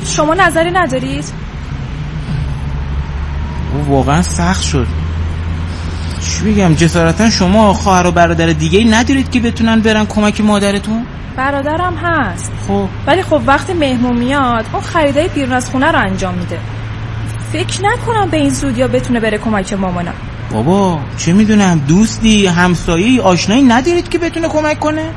شما نظری ندارید؟ واقعا سخت شد. چی بگم، جسارتا شما خواهر و برادر دیگه ندارید که بتونن برن کمک مادرتون؟ برادرم هست. خب ولی خب وقتی مهمون میاد اون خریدای بیرون از خونه رو انجام میده. فکر نکنم به این زودیا بتونه بره کمک مامانم. بابا چه میدونم، دوستی، همسایه‌ای، آشنایی ندارید که بتونه کمک کنه؟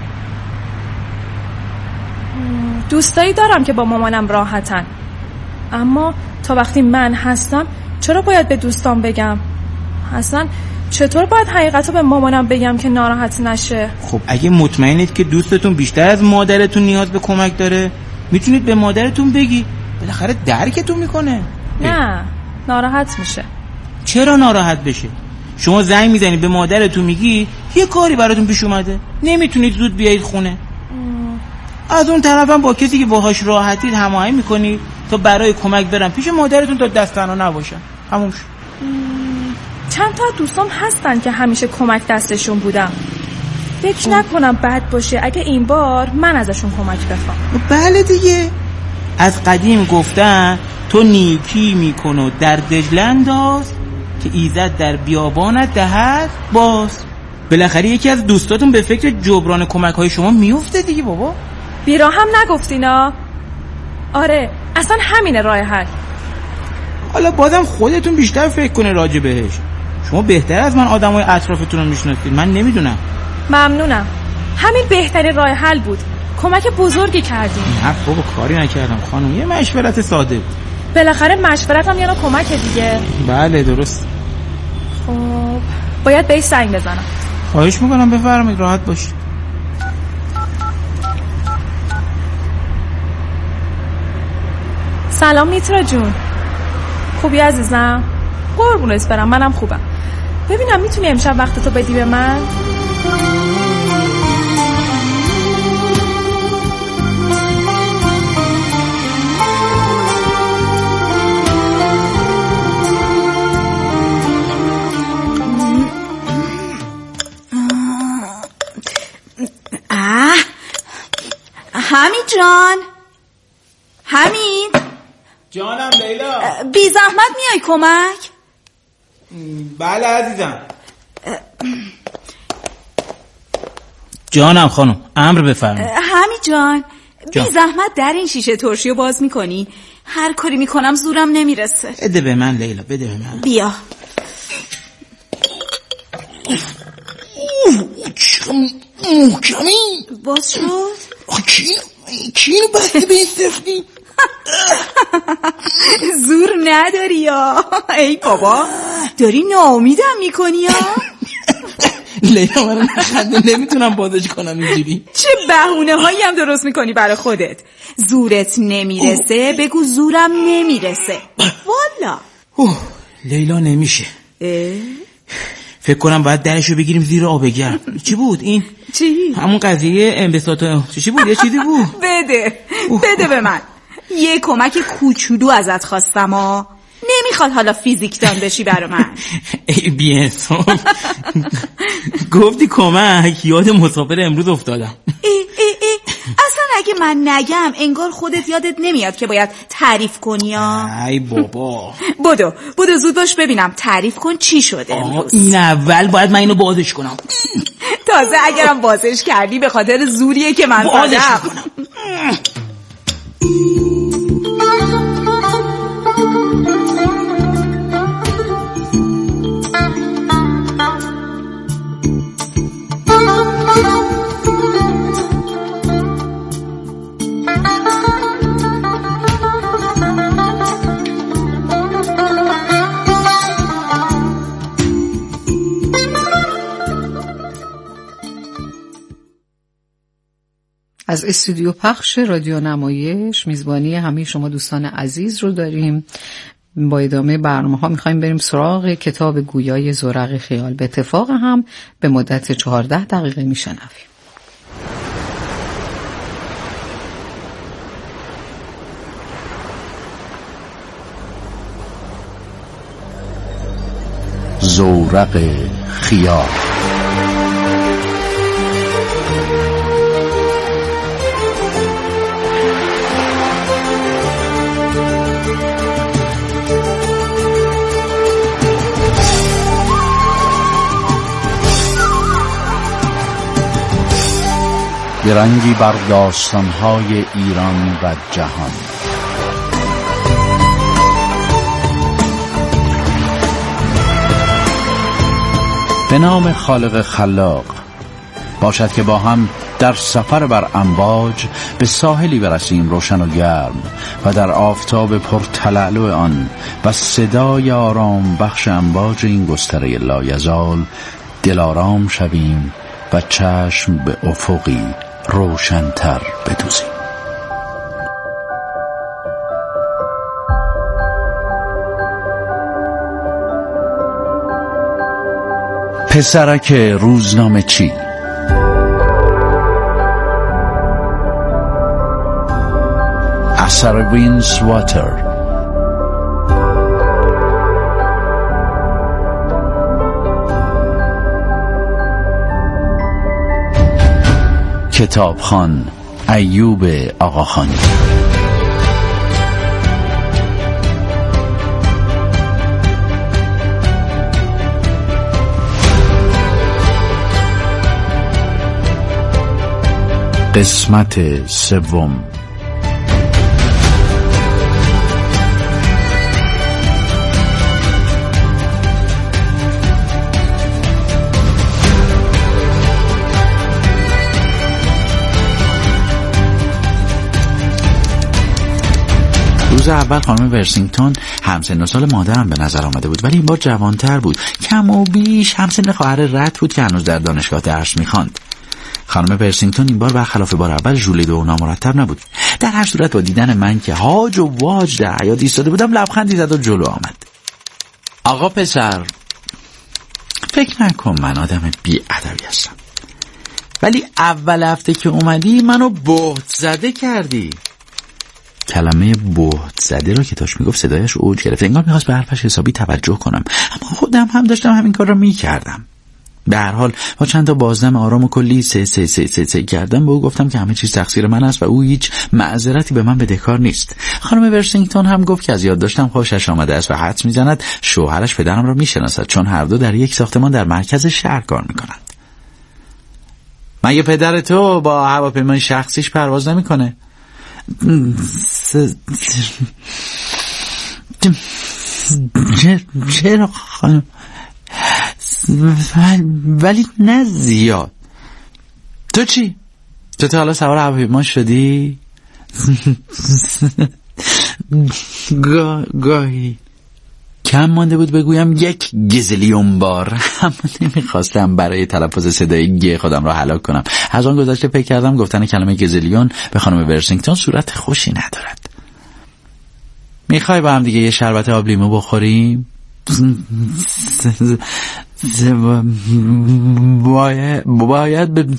دوستایی دارم که با مامانم راحتن، اما تا وقتی من هستم چرا باید به دوستان بگم؟ اصلا چطور باید حقیقتو به مامانم بگم که ناراحت نشه؟ خب اگه مطمئنید که دوستتون بیشتر از مادرتون نیاز به کمک داره میتونید به مادرتون بگی، بالاخره درکتون میکنه. نه ناراحت میشه. چرا ناراحت بشه؟ شما زنگ میزنید به مادرتون میگی یه کاری براتون پیش اومده، نمیتونید زود بیایید خونه. از اون طرفم با کسی که باهاش راحتید هماهنگ میکنید تا برای کمک برن پیش مادرتون تا دست تنها نباشن. همون شد. چند تا دوستام هستن که همیشه کمک دستشون بودم. فکر نکنم بد باشه اگه این بار من ازشون کمک بخوام. بله دیگه، از قدیم گفتن تو نیکی میکن و در دجله انداز که ایزد در بیابانت دهد باز. بالاخره یکی از دوستاتون به فکر جبران کمک های شما میفته دیگه. بابا بیرا هم نگفتینا؟ آره اصلا همینه راه حل. حالا بازم خودتون بیشتر فکر کنه راجع بهش. شما بهتر از من آدمای اطرافتون رو میشناسید، من نمیدونم. ممنونم، همین بهترین راه حل بود. کمک بزرگی کردیم. نه بابا کاری نکردم خانم، یه مشورت ساده بود. بالاخره مشورتم یه نوع کمک دیگه. بله درست. خب باید بهش زنگ بزنم. خواهش میکنم بفرمایید، راحت باشید. سلام میترا جون، خوبی عزیزم؟ قربونت برم، منم خوبم. ببینم میتونی امشب وقتتو بدی به من؟ حمید جان، حمید جانم لیلا. بی زحمت میای کمک؟ بله عزیزم. جانم خانم، امر بفرمایید. حمید جان بی زحمت در این شیشه ترشیو باز میکنی؟ هر کاری میکنم زورم نمیرسه. بده به من لیلا، بده به من. بیا. محکمی باز شد؟ کی رو بسته به این سختی؟ زور نداری یا؟ ای بابا داری ناامیدم میکنی یا؟ لیلا من نخنده، نمیتونم بازش کنم اینجوری. چه بهونه هایی هم درست میکنی برای خودت. زورت نمیرسه بگو زورم نمیرسه. والا لیلا نمیشه. فکر کنم باید درشو بگیریم زیر آب گرم. چی بود این؟ چی؟ همون قضیه انبساط چی بود؟ یه چیزی بود. بده به من. یه کمک کوچولو ازت خواستم ها. نمیخواد حالا فیزیکدان بشی برا من. ای بی انصاف. گفتی کمک، یاد مسافر امروز افتادم. اصلا اگه من نگم انگار خودت یادت نمیاد که باید تعریف کنی ها. ای بابا بدو زود باش ببینم تعریف کن چی شده امروز. این اول باید من اینو بازش کنم. تازه اگرم بازش کردی به خاطر زوریه که من زدم. از استودیو پخش رادیو نمایش میزبانی همه شما دوستان عزیز رو داریم. با ادامه برنامه ها میخوایم بریم سراغ کتاب گویای زورق خیال. به اتفاق هم به مدت 14 دقیقه میشنویم. زورق خیال. درنگی بر داستان‌های ایران و جهان. به نام خالق خلاق، باشد که با هم در سفر بر امواج به ساحلی برسیم روشن و گرم و در آفتاب پرتلالو آن و صدای آرام بخش امواج این گستره لایزال دلارام شویم و چشم به افقی روشن‌تر بدوزیم. پسرک روزنامه چی؟ اثر وینس واتر. کتابخوان ایوب آقاخانی. قسمت سوم. روز اول خانم ورسینگتون همسن و سال مادرم به نظر آمده بود، ولی این بار جوانتر بود. کم و بیش همسن خواهر رد بود که هنوز در دانشگاه درس می‌خواند. خانم ورسینگتون این بار برخلاف بار اول ژولیده و نامرتب نبود. در هر صورت با دیدن من که هاج و واج در حیاط ایستاده بودم لبخندی زد و جلو آمد. آقا پسر، فکر نکن من آدم بی‌ادبی هستم، ولی اول هفته که اومدی منو بهت زده کردی. کلمه بهت زده رو که داشت میگفت صدایش اوج گرفت، انگار میخواست به حرفش حسابی توجه کنم، اما خودم هم داشتم همین کار رو میکردم. به هر حال با چند تا بازدم آرام و کلی سه کردم به او گفتم که همه چیز تقصیر من است و او هیچ معذرتی به من بدهکار نیست. خانم ورسینگتون هم گفت که از یاد داشتم خوشش آمده است و حدس میزند شوهرش پدرم را میشناسد، چون هر دو در یک ساختمان در مرکز شهر کار میکنند. مگه پدر تو با هواپیمای شخصیش پرواز نمیکنه؟ چرا خانم؟ ولی نه زیاد. تو چی؟ تو تا حالا سوار هواپیما شدی؟ گاهی. کم مانده بود بگویم 1 گزیلیون بار، اما نمیخواستم برای تلفظ صدای گ خودم را هلاک کنم. از آن گذشته فکر کردم گفتن کلمه گزیلیون به خانم ورسینگتون صورت خوشی ندارد. میخوای با هم دیگه یه شربت آب لیمو بخوریم؟ باید به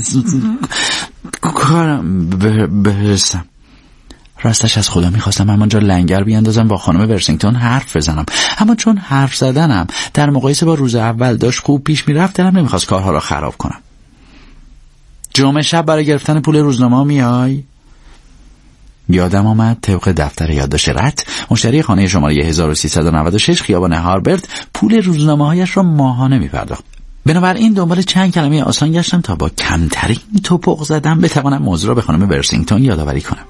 کارم برسم. راستش از خدا میخواستم همانجا لنگر بیاندازم با خانم ورسینگتون حرف بزنم، اما چون حرف زدنم در مقایسه با روز اول داشت خوب پیش میرفت، دلم نمیخواست کارها را خراب کنم. جمعه شب برای گرفتن پول روزنامه میای؟ یادم آمد طبق دفتر یادداشت رت مشتری خانه شماره 1396 خیابان هاربرت پول روزنامه هایش را ماهانه میپرداخت. بنابراین دنبال چند کلمه آسان گشتم تا با کمترین توپق زدم بتوانم موضوع را به خانم ورسینگتون یادآوری کنم.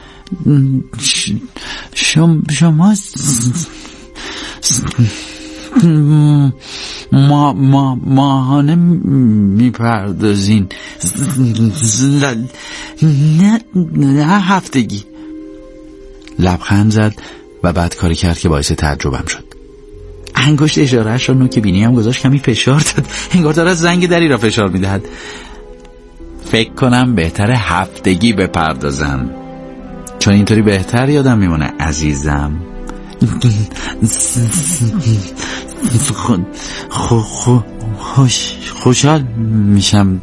شما ماهانه میپردازین؟ نه هفتگی. لبخند زد و بعد کاری کرد که باعث تعجبم شد. انگشت اشاره‌اش را نوک بینی هم گذاشت، کمی فشار داد، انگار دارد زنگ دری را فشار میدهد. فکر کنم بهتر هفتگی بپردازم، چون اینطوری بهتر یادم میمونه عزیزم. خوشحال میشم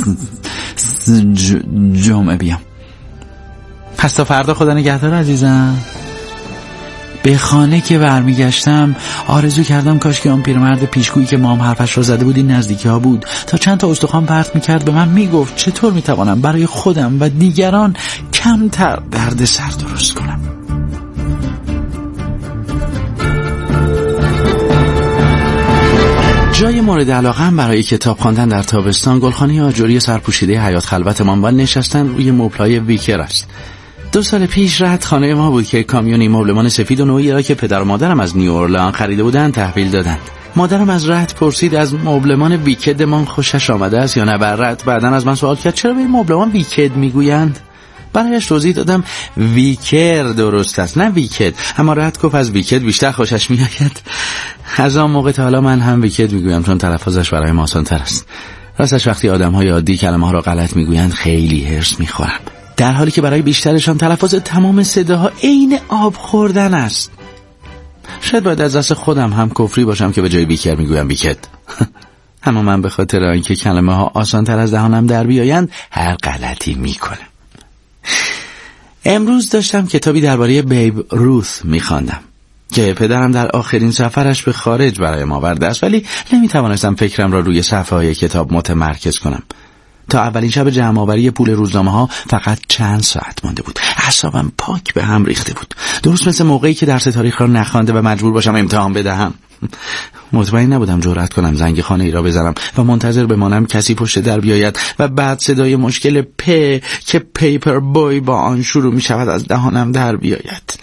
جمعه بیام. پس تا فردا خدا نگهدار عزیزم. به خانه که برمیگشتم آرزو کردم کاش که آن پیرمرد پیشگویی که مام حرفش را زده بود این نزدیکی ها بود، تا چند تا استخوان پرت میکرد به من میگفت چطور میتوانم برای خودم و دیگران کمتر دردسر درست کنم. جای مورد علاقه‌ام برای کتاب خواندن در تابستان گلخانه آجوری سرپوشیده حیاط خلوتمان و نشستن روی مبل‌های ویکر است. 2 سال پیش رد خانه ما بود که کامیونی مبلمان سفید و نوعی را که پدر و مادرم از نیوورلان خریده بودند تحویل دادند. مادرم از رد پرسید از مبلمان ویکدمان خوشش آمده است یا نه. رد بعداً از من سوال کرد چرا به این مبلمان ویکد میگویند. برایش توضیح دادم ویکر درست است نه ویکد، اما رد گفت از ویکد بیشتر خوشش میآید. از آن موقع تا حالا من هم ویکد میگویم چون تلفظش برای ما آسان‌تر است. راستش وقتی آدم‌های عادی کلمه‌ها را غلط میگویند خیلی هرس میخورم، در حالی که برای بیشترشان تلفظ تمام صداها عین آب خوردن است. شاید باید از دست خودم هم کفری باشم که به جای ویکر میگویم ویکد. اما من به خاطر اینکه کلمه‌ها آسان‌تر از دهانم در بیایند هر غلطی میکنم. امروز داشتم کتابی درباره بیب روث میخواندم که پدرم در آخرین سفرش به خارج برای ما آورده است، ولی نمیتوانستم فکرم را روی صفحه های کتاب متمرکز کنم. تا اولین شب جمع‌آوری پول روزنامه ها فقط چند ساعت مانده بود. اعصابم پاک به هم ریخته بود، درست مثل موقعی که درس تاریخ را نخوانده و مجبور باشم امتحان بدهم. مطمئن نبودم جرأت کنم زنگ خانه ای را بزنم و منتظر بمانم کسی پشت در بیاید و بعد صدای مشکل پ که پیپر بوی با آن شروع می شود از دهانم در بیاید.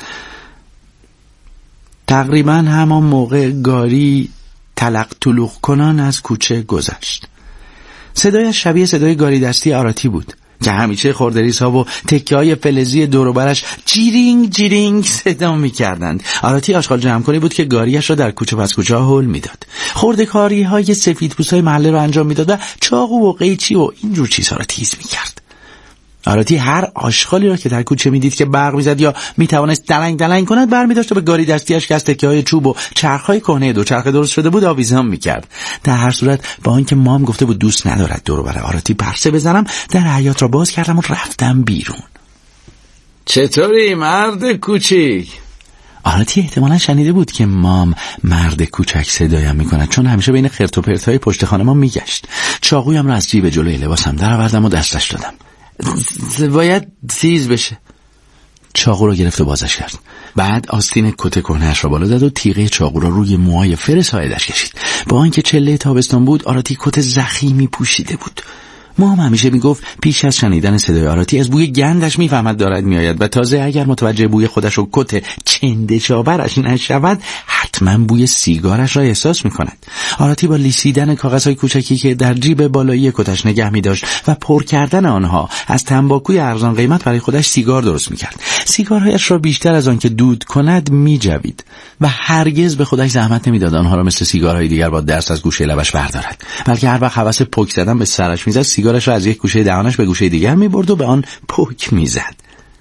تقریبا همان موقع گاری تلق تلوخ کنان از کوچه گذشت. صدایش شبیه صدای گاری دستی آراتی بود که همیشه خردریزها و تکه های فلزی دوروبرش جیرینگ جیرینگ صدا می کردند. آراتی آشغال جمع کنی بود که گاریش را در کوچه پس کوچه ها هل می داد. خردکاری های سفید پوست های محله را انجام می داد و چاقو و قیچی و اینجور چیزها را تیز می کرد. آراتی هر آشغالی را که در کوچه می دید که برق می زد یا می توانست دلنگ دلنگ کند بر می داشت و به گاری دستیش که از تکه های چوب و چرخ های کهنه دوچرخه درست شده بود آویزان می کرد. در هر صورت با آنکه مام گفته بود دوست ندارد دور و بر آراتی پرسه بزنم، در حیاط را باز کردم و رفتم بیرون. چطوری مرد کوچیک؟ آراتی احتمالا شنیده بود که مام مرد کوچک صدایم می کند، چون همیشه بین خرت و پرت های پشت خانه ما می گشت. چاقویم را از جیب جلوی لباسم در آوردم و دستش دادم. باید تیز بشه. چاقو رو گرفت و بازش کرد. بعد آستین کت کهنه‌اش را بالا داد و تیغه چاقو را روی موهای فر ساعدش کشید. با آنکه چله تابستان بود آراتی کت ضخیمی پوشیده بود. مام همیشه میگفت پیش از شنیدن صدای آراتی از بوی گندش میفهمد دارد میآید و تازه اگر متوجه بوی خودش و کت چندشاورش نشود حتما بوی سیگارش را احساس میکند. آراتی با لیسیدن کاغذهای کوچکی که در جیب بالایی کتش نگه میداشت و پر کردن آنها از تنباکوی ارزان قیمت برای خودش سیگار درست میکرد. سیگارهایش را بیشتر از آن که دود کند میجوید و هرگز به خودش زحمت نمیداد آنها را مثل سیگارهای دیگر با دست از گوشه لبش بردارد، بلکه هر وقت هوس پک زدن به سرش میزد سیگارش را از یک گوشه دهانش به گوشه دیگر میبرد و به آن پک میزد.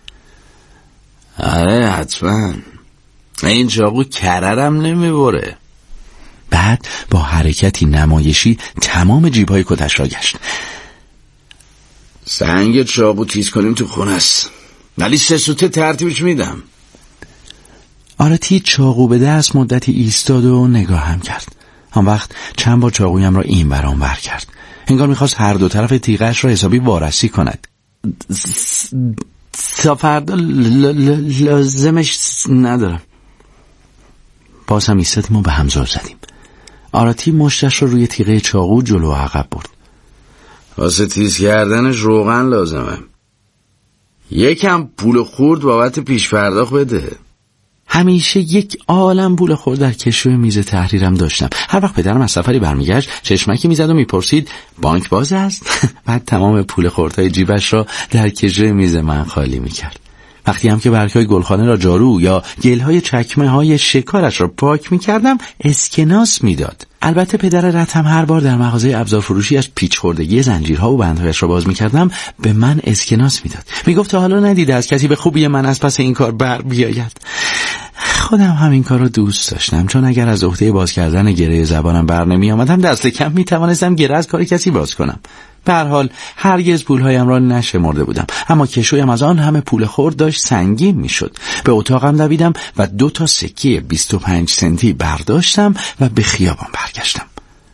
آره حتما، این چاقو کررم نمیبره. بعد با حرکتی نمایشی تمام جیبهای کتش را گشت. سنگ چاقو تیز کنیم تو خونه است، ولی 3 سوته ترتیبش میدم. آراتی چاقو به دست مدتی ایستاد و نگاهم کرد. آن وقت چند بار چاقویم را این بر آن ور کرد. انگار میخواست هر دو طرف تیغش را حسابی وارسی کند. تا فردا لازمش ندارم. باز هم ایستادیم و به هم زل زدیم. آراتی مشتش را روی تیغه چاقو جلو و عقب برد. واسه تیز کردنش روغن لازمه. یکم پول خورد بابت پیش پرداخت بده. همیشه یک عالم پول خورد در کشوی میز تحریرم داشتم. هر وقت پدرم از سفری برمیگشت چشمکی میزد و میپرسید بانک باز است؟ بعد تمام پول خوردهای جیبش را در کشوی میز من خالی میکرد. وقتی هم که برگهای گلخانه را جارو یا گلهای چکمه های شکارش را پاک میکردم اسکناس میداد. البته پدر رد هم هر بار در مغازه ابزار فروشی از پیچ خوردگی زنجیرها و بندهایش را باز میکردم به من اسکناس میداد. میگفت تا حالا ندیده از کسی به خوبی من از پس این کار بر بیاید. خودم همین کار رو دوست داشتم، چون اگر از عهده باز کردن گره زبانم بر نمی آمدم دست کم می توانستم گره از کار کسی باز کنم. به هر حال هرگز پولهایم را نشمرده بودم، اما کشویم از آن همه پول خورد داشت سنگین می شد. به اتاقم دویدم و 2 تا سکه 25 سنتی برداشتم و به خیابان برگشتم.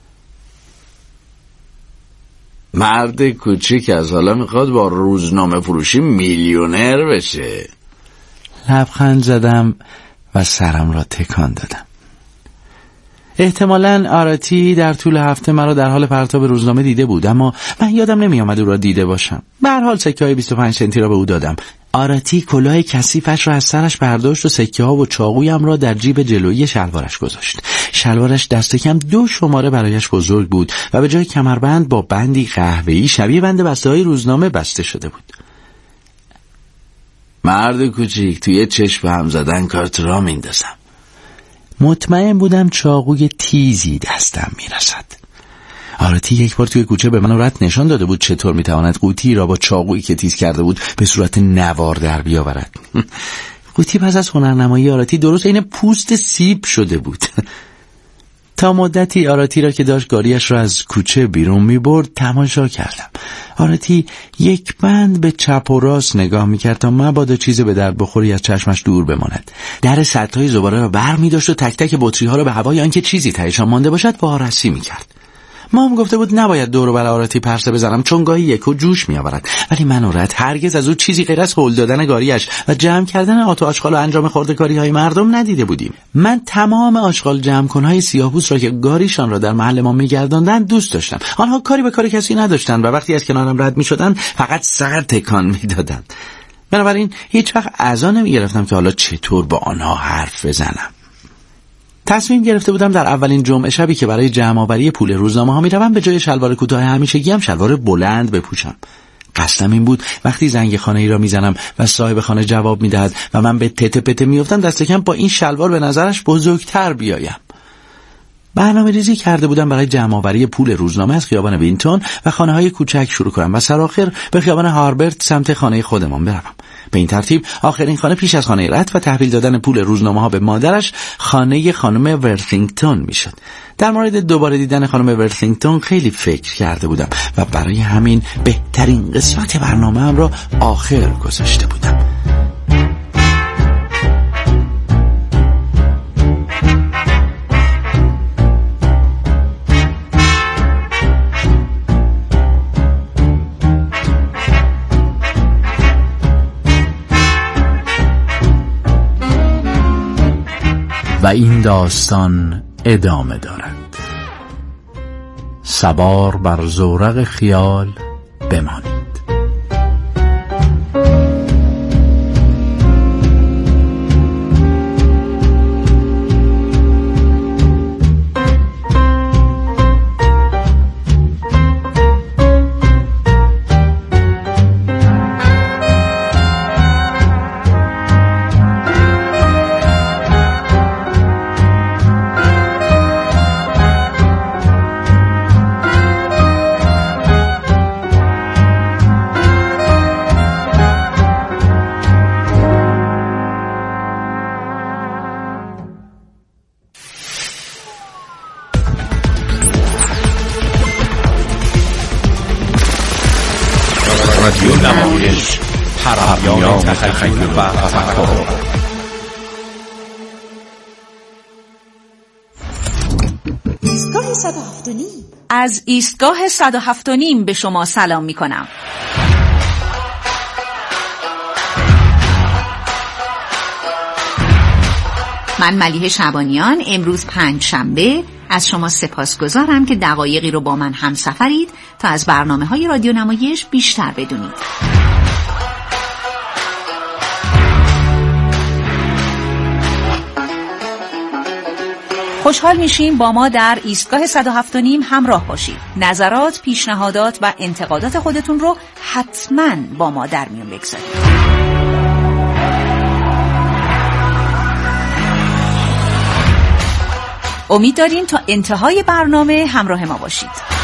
مرد کوچیک از حالا میخواد با روزنامه فروشی میلیونر بشه. لبخند زدم و سرم را تکان دادم. احتمالاً آراتی در طول هفته مرا در حال پرتاب روزنامه دیده بود، اما من یادم نمی آمد او را دیده باشم. به هر حال سکه‌های 25 سنتی را به او دادم. آراتی کلاه کثیفش را از سرش برداشت و سکه‌ها و چاقویم را در جیب جلویی شلوارش گذاشت. شلوارش دست کم 2 شماره برایش بزرگ بود و به جای کمربند با بندی قهوه‌ای شبیه بند بسته‌های روزنامه بسته شده بود. مرد کوچیک، توی چشم هم زدن کارت را میندازم. مطمئن بودم چاقوی تیزی دستم میرسد. آراتی یک بار توی کوچه به من رد نشان داده بود چطور میتواند قوطی را با چاقویی که تیز کرده بود به صورت نوار در بیاورد. قوطی پس از هنرنمایی آراتی درست این پوست سیب شده بود. تا مدتی آراتی را که داشت گاریش را از کوچه بیرون میبرد تماشا کردم. آراتی یک بند به چپ و راست نگاه میکرد تا مبادا چیز به درد بخوری از چشمش دور بماند. در سطل‌های زباله را بر می‌داشت و تک تک بطری‌ها را به هوای آنکه چیزی تهشان مانده باشد وارسی میکرد. مام گفته بود نباید دور و بر آراتی پرسه بزنم چون گاهی یکو جوش میآورد، ولی من و رد هرگز از او چیزی غیر از هول دادن گاریش و جمع کردن آت و آشغال و انجام خرده‌کاری‌های مردم ندیده بودیم. من تمام آشغال جمع‌کن‌های سیاه‌پوست را که گاریشان را در محل ما می‌گرداندند دوست داشتم. آنها کاری به کار کسی نداشتند و وقتی از کنارم رد می‌شدند فقط سر تکان می‌دادند. بنابراین هیچ وقت عزا نمی‌گرفتم که حالا چطور با آنها حرف بزنم. تصمیم گرفته بودم در اولین جمعه شبی که برای جمع‌آوری پول روزنامه‌ها می‌روم به جای شلوار کوتاه همیشگیم شلوار بلند بپوشم. قصدم این بود وقتی زنگ خانه‌ای را میزنم و صاحب خانه جواب میدهد و من به تته پته میافتم دست کم با این شلوار به نظرش بزرگتر بیایم. برنامه‌ریزی کرده بودم برای جمع‌آوری پول روزنامه از خیابان وینتون و خانه‌های کوچک شروع کنم و سرآخر به خیابان هاربرت سمت خانه خودمان بروم. به این ترتیب آخرین خانه پیش از خانه رد و تحویل دادن پول روزنامه‌ها به مادرش خانه خانم ورثینگتون میشد. در مورد دوباره دیدن خانم ورثینگتون خیلی فکر کرده بودم و برای همین بهترین قسمت برنامه‌ام را آخر گذاشته بودم. و این داستان ادامه دارد. سوار بر زورق خیال بمانید. رادیو نمایش، پرهیان تخیل و تفکر. ایستگاه 107.5 از ایستگاه 107.5 به شما سلام می کنم. من ملیحه شعبانیان امروز 5 شنبه از شما سپاسگزارم که دقایقی رو با من همسفرید تا از برنامه‌های رادیو نمایش بیشتر بدونید. خوشحال میشیم با ما در ایستگاه 107.5 همراه باشید. نظرات، پیشنهادات و انتقادات خودتون رو حتما با ما در میون بگذارید. امید داریم تا انتهای برنامه همراه ما باشید.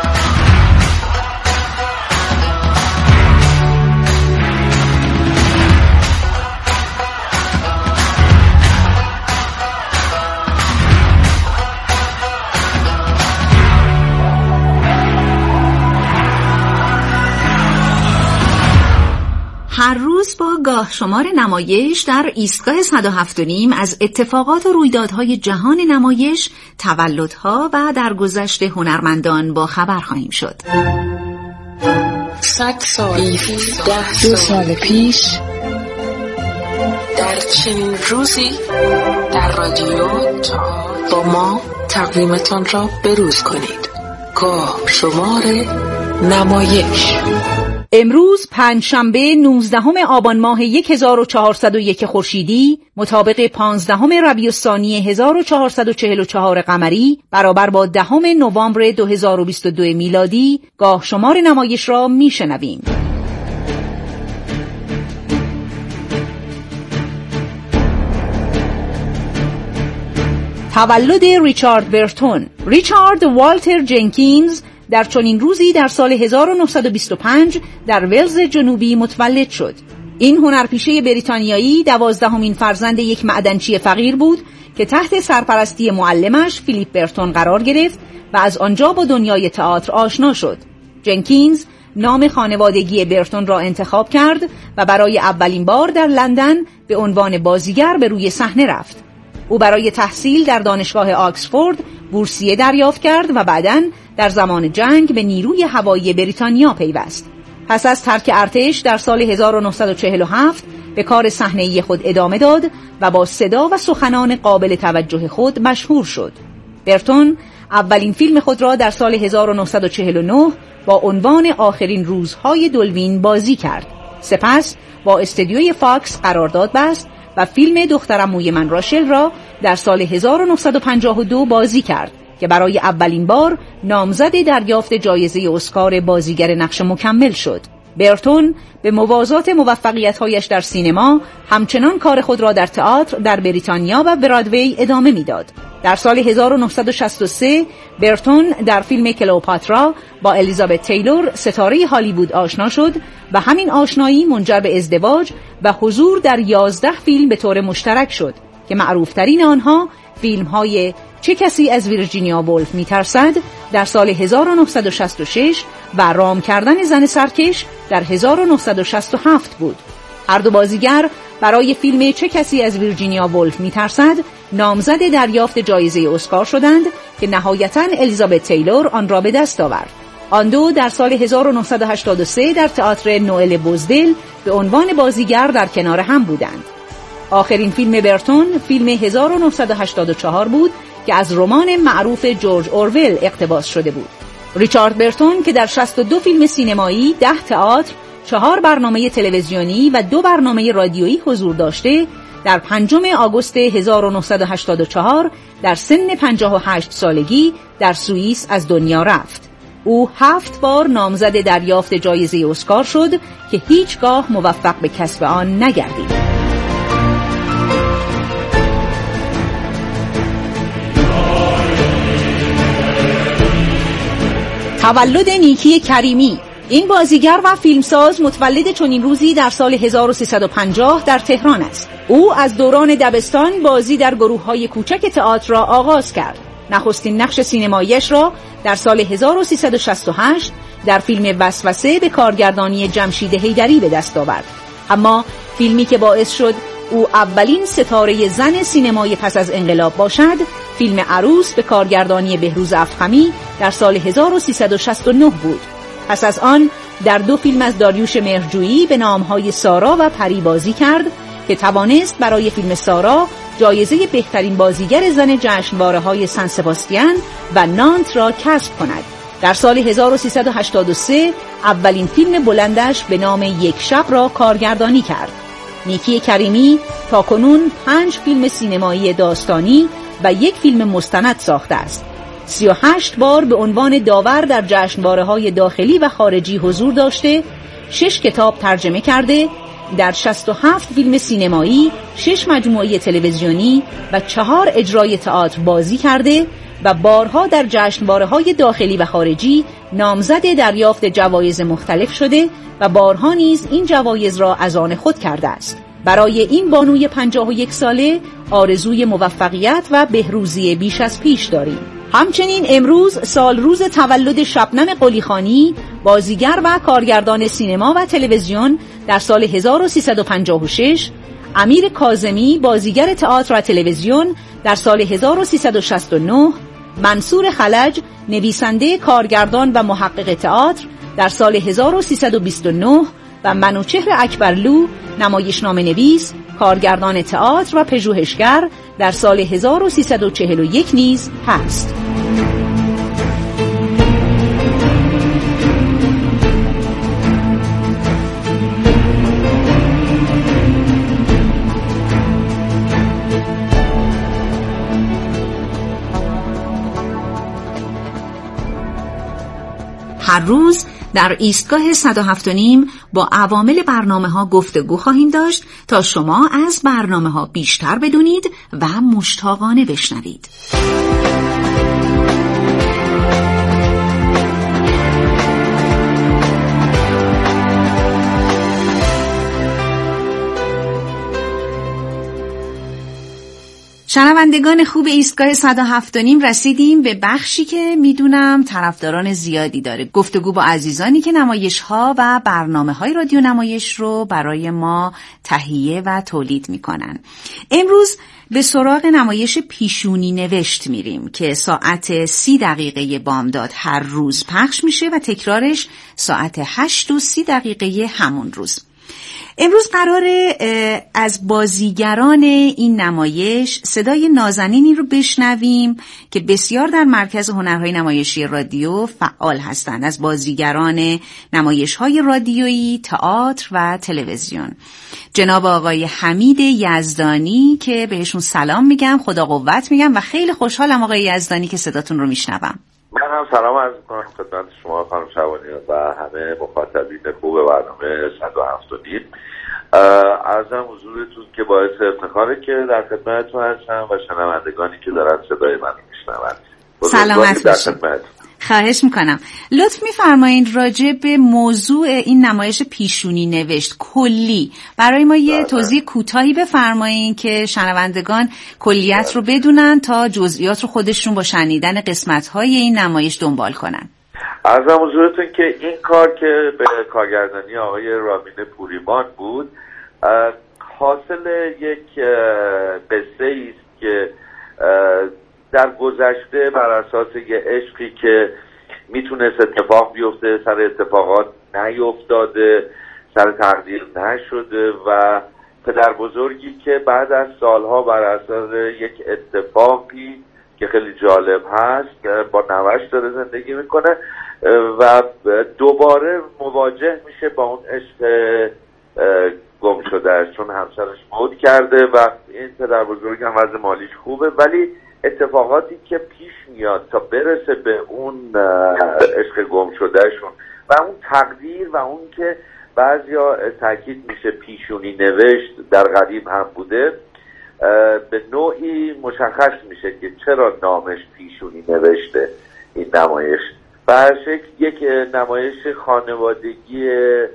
هر روز با گاه شمار نمایش در ایستگاه 107.5 از اتفاقات و رویدادهای جهان نمایش، تولدها و درگذشت هنرمندان با خبر خواهیم شد. 100 سال 2 سال پیش در چنین روزی در رادیو با ما تقویمتان را بروز کنید. گاه شمار نمایش. امروز پنجشنبه 19 آبان ماه 1401 خورشیدی مطابق 15 ربیع الثانی 1444 قمری برابر با 10 نوامبر 2022 میلادی گاه شمار نمایش را میشنویم. تولد ریچارد برتون. ریچارد والتر جنکینز در چنین روزی در سال 1925 در ولز جنوبی متولد شد. این هنرپیشه بریتانیایی 12مین فرزند یک معدنچی فقیر بود که تحت سرپرستی معلمش فیلیپ برتون قرار گرفت و از آنجا با دنیای تئاتر آشنا شد. جنکینز نام خانوادگی برتون را انتخاب کرد و برای اولین بار در لندن به عنوان بازیگر به روی صحنه رفت. او برای تحصیل در دانشگاه آکسفورد بورسیه دریافت کرد و بعداً در زمان جنگ به نیروی هوایی بریتانیا پیوست. پس از ترک ارتش در سال 1947 به کار صحنه‌ای خود ادامه داد و با صدا و سخنان قابل توجه خود مشهور شد. برتون اولین فیلم خود را در سال 1949 با عنوان آخرین روزهای دلوین بازی کرد. سپس با استودیوی فاکس قرارداد بست و فیلم دخترعموی من راشل را در سال 1952 بازی کرد که برای اولین بار نامزد دریافت جایزه اسکار بازیگر نقش مکمل شد. برتون به موازات موفقیت‌هایش در سینما همچنان کار خود را در تئاتر در بریتانیا و برادوی ادامه می‌داد. در سال 1963 برتون در فیلم کلئوپاترا با الیزابت تیلور ستاره هالیوود آشنا شد و همین آشنایی منجر به ازدواج و حضور در 11 فیلم به طور مشترک شد که معروفترین آنها فیلم‌های چه کسی از ویرجینیا وولف میترسد در سال 1966 و رام کردن زن سرکش در 1967 بود. هر دو بازیگر برای فیلم چه کسی از ویرجینیا وولف میترسد نامزد دریافت جایزه اسکار شدند که نهایتاً الیزابت تیلور آن را به دست آورد. آن دو در سال 1983 در تئاتر نوئل بوزدل به عنوان بازیگر در کنار هم بودند. آخرین فیلم برتون فیلم 1984 بود که از رمان معروف جورج اورول اقتباس شده بود. ریچارد برتون که در 62 فیلم سینمایی، 10 تئاتر، 4 برنامه تلویزیونی و 2 برنامه رادیویی حضور داشته، در 5 آگوست 1984 در سن 58 سالگی در سوئیس از دنیا رفت. او 7 بار نامزد دریافت جایزه اسکار شد که هیچگاه موفق به کسب آن نگردید. تولد نیکی کریمی. این بازیگر و فیلمساز متولد چنین روزی در سال 1350 در تهران است. او از دوران دبستان بازی در گروه‌های کوچک تئاتر را آغاز کرد. نخستین نقش سینماییش را در سال 1368 در فیلم وسوسه به کارگردانی جمشید حیدری به دست آورد. اما فیلمی که باعث شد او اولین ستاره زن سینمای پس از انقلاب باشد، فیلم عروس به کارگردانی بهروز افخمی در سال 1369 بود. پس از آن در 2 فیلم از داریوش مهرجویی به نامهای سارا و پری بازی کرد که توانست برای فیلم سارا جایزه بهترین بازیگر زن جشنواره‌های سن سباستین و نانت را کسب کند. در سال 1383 اولین فیلم بلندش به نام یک شب را کارگردانی کرد. نیکی کریمی تاکنون 5 فیلم سینمایی داستانی و 1 فیلم مستند ساخته است. 38 بار به عنوان داور در جشنواره‌های داخلی و خارجی حضور داشته، 6 کتاب ترجمه کرده، در 67 فیلم سینمایی، 6 مجموعه تلویزیونی و 4 اجرای تئاتر بازی کرده و بارها در جشنواره‌های داخلی و خارجی نامزد دریافت جوایز مختلف شده و بارها نیز این جوایز را از آن خود کرده است. برای این بانوی 51 ساله آرزوی موفقیت و بهروزی بیش از پیش داریم. همچنین امروز سال روز تولد شبنم قلیخانی، بازیگر و کارگردان سینما و تلویزیون در سال 1356، امیر کاظمی بازیگر تئاتر و تلویزیون در سال 1369، منصور خلج نویسنده، کارگردان و محقق تئاتر در سال 1329 و منوچهر اکبرلو نمایشنامه نویس، کارگردان تئاتر و پژوهشگر در سال 1341 نیز هست. هر روز در ایستگاه 107.5 با عوامل برنامه‌ها گفتگو خواهیم داشت تا شما از برنامه‌ها بیشتر بدونید و مشتاقانه بشنوید. شنوندگان خوب ایستگاه 107.5 رسیدیم به بخشی که میدونم طرفداران زیادی داره. گفتگو با عزیزانی که نمایش‌ها و برنامه‌های رادیو نمایش رو برای ما تهیه و تولید میکنن. امروز به سراغ نمایش پیشونی نوشت میریم که ساعت 30 دقیقه بامداد هر روز پخش میشه و تکرارش ساعت 8:30 همون روز. امروز قراره از بازیگران این نمایش صدای نازنینی رو بشنویم که بسیار در مرکز هنرهای نمایشی رادیو فعال هستند، از بازیگران نمایش‌های رادیویی، تئاتر و تلویزیون. جناب آقای حمید یزدانی که بهشون سلام میگم، خدا قوت میگم و خیلی خوشحالم آقای یزدانی که صداتون رو میشنوم. من هم سلام عرض می‌کنم خدمت شما خانم شبانی و همه مخاطبین خوب برنامه 107.5. عرضم حضورتون که باعث افتخاره که در خدمتتون هستم و شنوندگانی که دارن صدای من میشنوند. سلامت باشید. خواهش میکنم. لطف میفرمایید راجع به موضوع این نمایش پیشونی نوشت کلی برای ما یه توضیح کوتاهی بفرمایید که شنوندگان کلیت رو بدونن تا جزئیات رو خودشون با شنیدن قسمت‌های این نمایش دنبال کنن. عرضم حضورتون که این کار که به کارگردانی آقای رامین پوریمان بود حاصل یک قصه است که در گذشته بر اساس یه عشقی که میتونست اتفاق بیفته سر اتفاقات نیفتاده، سر تقدیر نشده و پدر بزرگی که بعد از سالها بر اساس یک اتفاقی که خیلی جالب هست با نوش داره زندگی میکنه و دوباره مواجه میشه با اون عشق گم شده چون همسرش موت کرده و این پدر بزرگ هم وضع مالیش خوبه، ولی اتفاقاتی که پیش میاد تا برسه به اون عشق گم شدهشون و اون تقدیر و اون که بعضیا تاکید میشه پیشونی نوشت در قدیم هم بوده، به نوعی مشخص میشه که چرا نامش پیشونی نوشته این نمایش. به هر شکل یک نمایش خانوادگی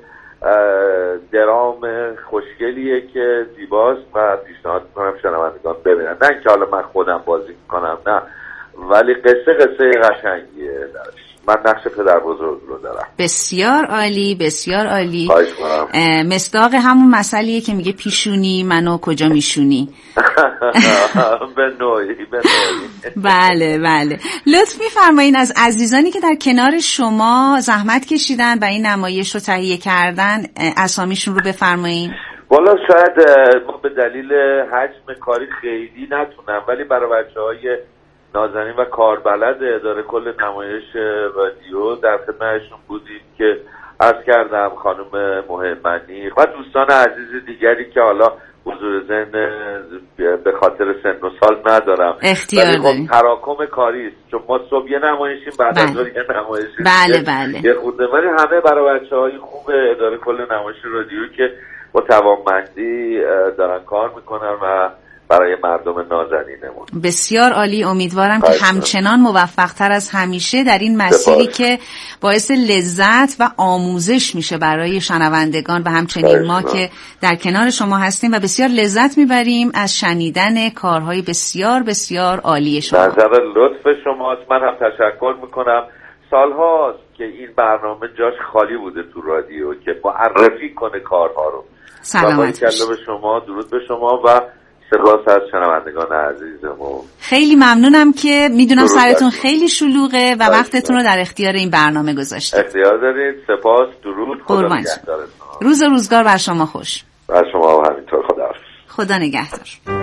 درام خوشگلیه که زیباست و پیشنهاد میکنم شنوندگان ببینن. نه اینکه حالا من خودم بازی میکنم، نه، ولی قصه قشنگیه درش. من نقش پدر بزرگ رو دارم. بسیار عالی، بسیار عالی. مصداق همون مسئله‌ایه که میگه پیشونی منو کجا میشونی. به نوعی. بله بله. لطف میفرمایین از عزیزانی که در کنار شما زحمت کشیدن و این نمایش رو تهیه کردن اسامیشون رو بفرمایین. والا شاید ما به دلیل حجم کاری خیلی نتونم، ولی برای بچه‌های نازنین و کاربلد اداره کل نمایش رادیو در خدمتشون بودیم که عرض کردم خانم مهمنی و دوستان عزیز دیگری که حالا حضور ذهن به خاطر سن و سال ندارم، اختیار داریم. تراکم کاری است چون ما صبح یه نمایشیم بعد از ظهر یه نمایشیم. بله. یه خورده ولی همه برای بچه‌های خوب اداره کل نمایش رادیو که با توانمندی دارن کار میکنن و برای مردم نازنینمون. بسیار عالی. امیدوارم که همچنان موفق‌تر از همیشه در این مسیری که باعث لذت و آموزش میشه برای شنوندگان و همچنین ما که در کنار شما هستیم و بسیار لذت میبریم از شنیدن کارهای بسیار بسیار عالی شما. نظر لطف شماست. من هم تشکر میکنم. سالهاست که این برنامه جاش خالی بوده تو رادیو که معرفی کنه کارها رو. سلامت باشید. به شما، درود به شما و سپاس از شنوندگان عزیزمون. خیلی ممنونم که میدونم سرتون خیلی شلوغه و وقتتون رو در اختیار این برنامه گذاشتید. اختیار دارید. سپاس. درود. خدا نگهدارتون. روز و روزگار بر شما خوش. بر شما و همینطور. خدا نگهدار.